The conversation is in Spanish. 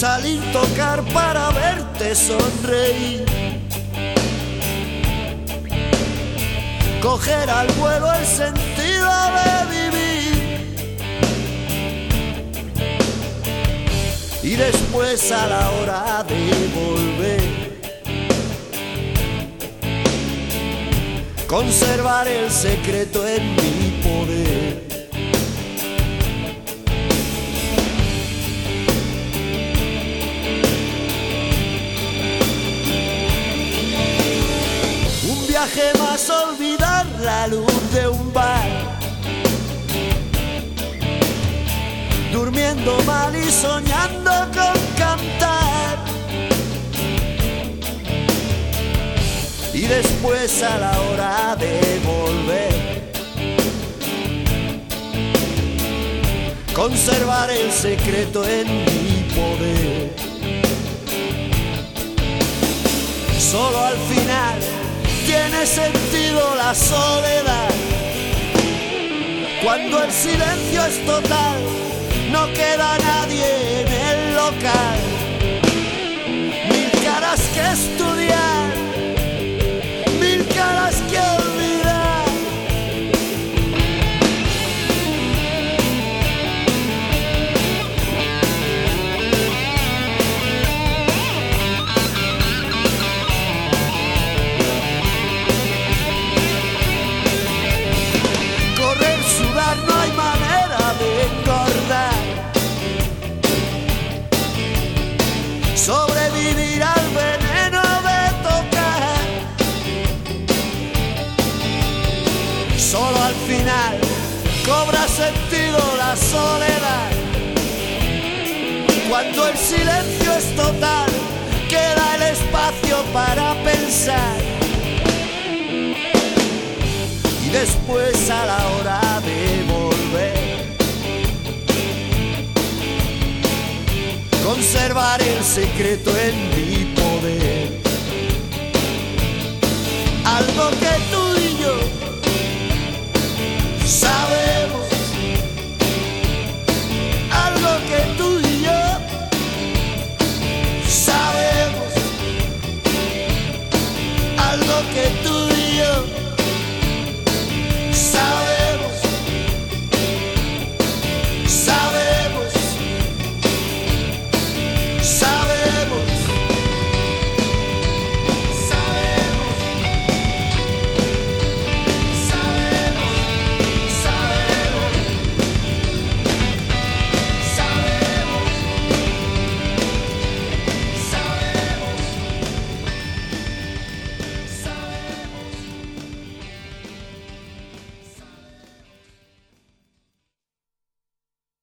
salir, tocar para verte sonreír, coger al vuelo el sentido de vivir y después a la hora de volver conservar el secreto en mi poder. Un viaje más, olvidar la luz de un bar, durmiendo mal y soñando con cantar, y después a la hora de volver conservar el secreto en mi poder. Solo al final tiene sentido la soledad, cuando el silencio es total, no queda nadie en el local. Mil caras que estudiar, mil caras que olvidar. Correr, sudar, no hay manera de engordar. Sobrevivir al veneno de tocar. Solo al final cobra sentido la soledad, cuando el silencio es total, queda el espacio para pensar, y después a la hora de volver conservar el secreto en mi poder. Algo que